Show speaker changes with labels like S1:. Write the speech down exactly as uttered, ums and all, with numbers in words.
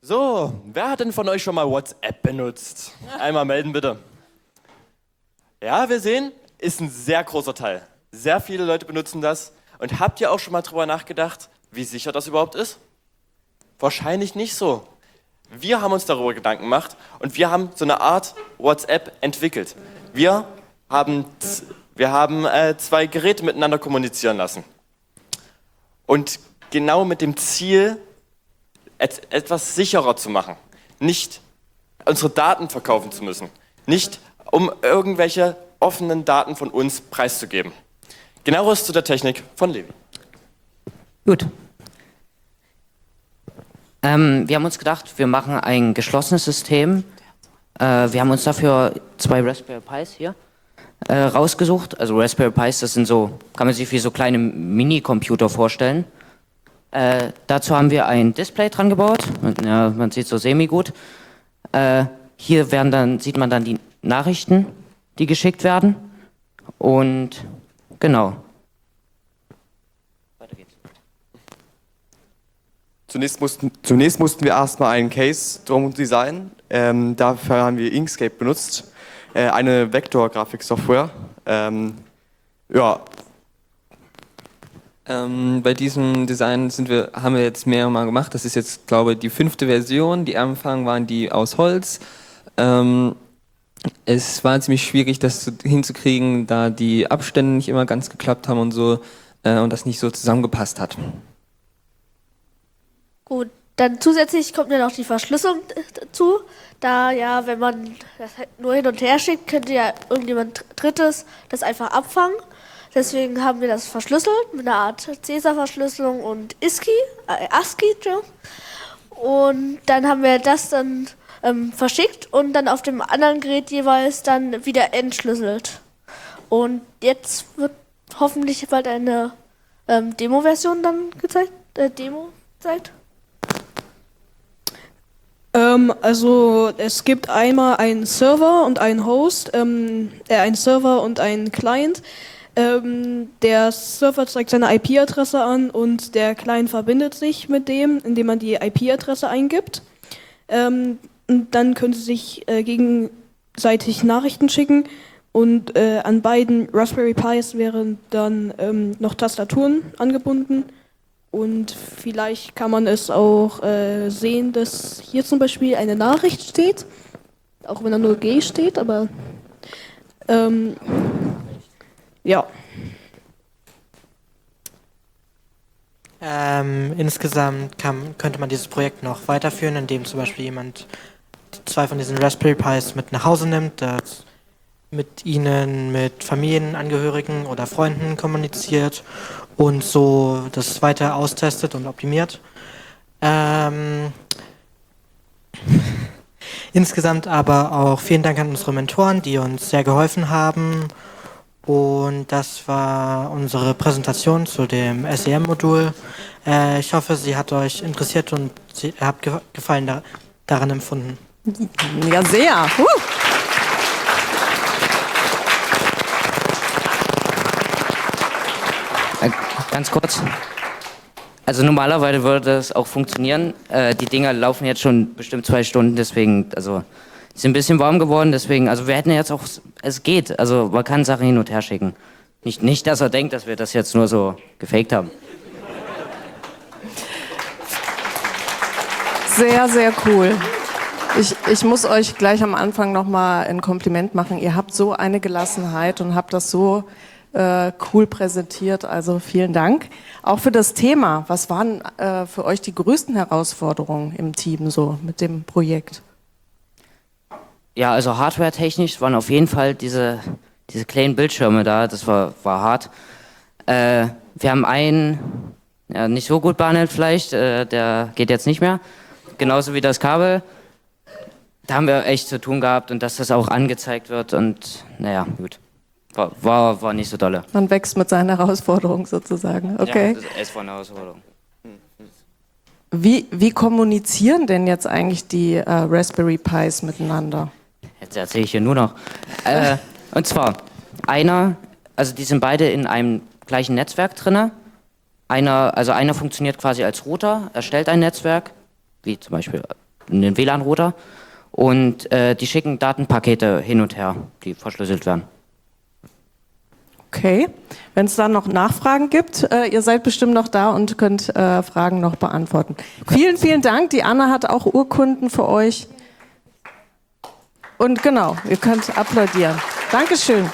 S1: So, wer hat denn von euch schon mal WhatsApp benutzt? Einmal melden bitte. Ja, wir sehen, ist ein sehr großer Teil. Sehr viele Leute benutzen das. Und habt ihr auch schon mal drüber nachgedacht, wie sicher das überhaupt ist? Wahrscheinlich nicht so. Wir haben uns darüber Gedanken gemacht und wir haben so eine Art WhatsApp entwickelt. Wir haben, wir haben äh, zwei Geräte miteinander kommunizieren lassen. Und genau mit dem Ziel, et etwas sicherer zu machen. Nicht unsere Daten verkaufen zu müssen. Nicht um irgendwelche offenen Daten von uns preiszugeben. Genaueres zu der Technik von Levi.
S2: Gut. Ähm, wir haben uns gedacht, wir machen ein geschlossenes System. Äh, wir haben uns dafür zwei Raspberry Pis hier äh, rausgesucht. Also Raspberry Pis, das sind so, kann man sich wie so kleine Mini-Computer vorstellen. Äh, dazu haben wir ein Display dran gebaut. Ja, man sieht so semi-gut. Äh, hier werden dann, sieht man dann die Nachrichten, die geschickt werden. Und genau. Weiter geht's.
S3: Zunächst mussten, zunächst mussten wir erstmal einen Case drum designen. Ähm, dafür haben wir Inkscape benutzt, äh, eine Vektorgrafik-Software. Ähm, ja.
S4: Ähm, bei diesem Design sind wir, haben wir jetzt mehrere Mal gemacht. Das ist jetzt, glaube ich, die fünfte Version. Die am Anfang waren die aus Holz. Ähm, es war ziemlich schwierig, das zu, hinzukriegen, da die Abstände nicht immer ganz geklappt haben und so äh, und das nicht so zusammengepasst hat.
S5: Gut, dann zusätzlich kommt ja noch die Verschlüsselung dazu. Da ja, wenn man das halt nur hin und her schickt, könnte ja irgendjemand Drittes das einfach abfangen. Deswegen haben wir das verschlüsselt mit einer Art Cäsar-Verschlüsselung und ISCII, äh, ASCII. Und dann haben wir das dann ähm, verschickt und dann auf dem anderen Gerät jeweils dann wieder entschlüsselt. Und jetzt wird hoffentlich bald eine ähm, Demo-Version dann gezeigt, äh, Demo gezeigt.
S6: Ähm, also es gibt einmal einen Server und einen Host, ähm, äh, einen Server und einen Client. Ähm, der Server zeigt seine I P-Adresse an und der Client verbindet sich mit dem, indem man die I P-Adresse eingibt. Ähm, und dann können sie sich äh, gegenseitig Nachrichten schicken und äh, an beiden Raspberry Pis wären dann ähm, noch Tastaturen angebunden. Und vielleicht kann man es auch äh, sehen, dass hier zum Beispiel eine Nachricht steht, auch wenn da nur G steht, aber ähm, ja.
S7: Ähm, insgesamt kann, könnte man dieses Projekt noch weiterführen, indem zum Beispiel jemand zwei von diesen Raspberry Pis mit nach Hause nimmt, das mit ihnen, mit Familienangehörigen oder Freunden kommuniziert und so das weiter austestet und optimiert. Ähm, insgesamt aber auch vielen Dank an unsere Mentoren, die uns sehr geholfen haben. Und das war unsere Präsentation zu dem S E M-Modul. Äh, ich hoffe, sie hat euch interessiert und sie habt ge Gefallen da daran empfunden.
S8: Ja, sehr. Uh.
S2: Äh, ganz kurz. Also normalerweise würde das auch funktionieren. Äh, die Dinger laufen jetzt schon bestimmt zwei Stunden, deswegen, also ist ein bisschen warm geworden, deswegen, also wir hätten jetzt auch, es geht, also man kann Sachen hin und her schicken. Nicht, nicht, dass er denkt, dass wir das jetzt nur so gefaked haben.
S8: Sehr, sehr cool. Ich, ich muss euch gleich am Anfang nochmal ein Kompliment machen. Ihr habt so eine Gelassenheit und habt das so äh, cool präsentiert, also vielen Dank. Auch für das Thema, was waren äh, für euch die größten Herausforderungen im Team so mit dem Projekt?
S2: Ja, also hardware-technisch waren auf jeden Fall diese, diese kleinen Bildschirme da, das war, war hart. Äh, wir haben einen, ja, nicht so gut behandelt vielleicht, äh, der geht jetzt nicht mehr. Genauso wie das Kabel. Da haben wir echt zu tun gehabt und dass das auch angezeigt wird und naja, gut. War, war, war nicht so dolle.
S8: Man wächst mit seinen Herausforderungen sozusagen, okay.
S2: Ja, das ist eine Herausforderung.
S8: Wie, wie kommunizieren denn jetzt eigentlich die äh, Raspberry Pis miteinander?
S2: Jetzt erzähle ich hier nur noch. Äh, und zwar, einer, also die sind beide in einem gleichen Netzwerk drin. Einer, also einer funktioniert quasi als Router, erstellt ein Netzwerk, wie zum Beispiel einen W L A N-Router und äh, die schicken Datenpakete hin und her, die verschlüsselt werden.
S8: Okay, wenn es dann noch Nachfragen gibt, äh, ihr seid bestimmt noch da und könnt äh, Fragen noch beantworten. Vielen, vielen Dank. Die Anna hat auch Urkunden für euch. Und genau, ihr könnt applaudieren. Dankeschön.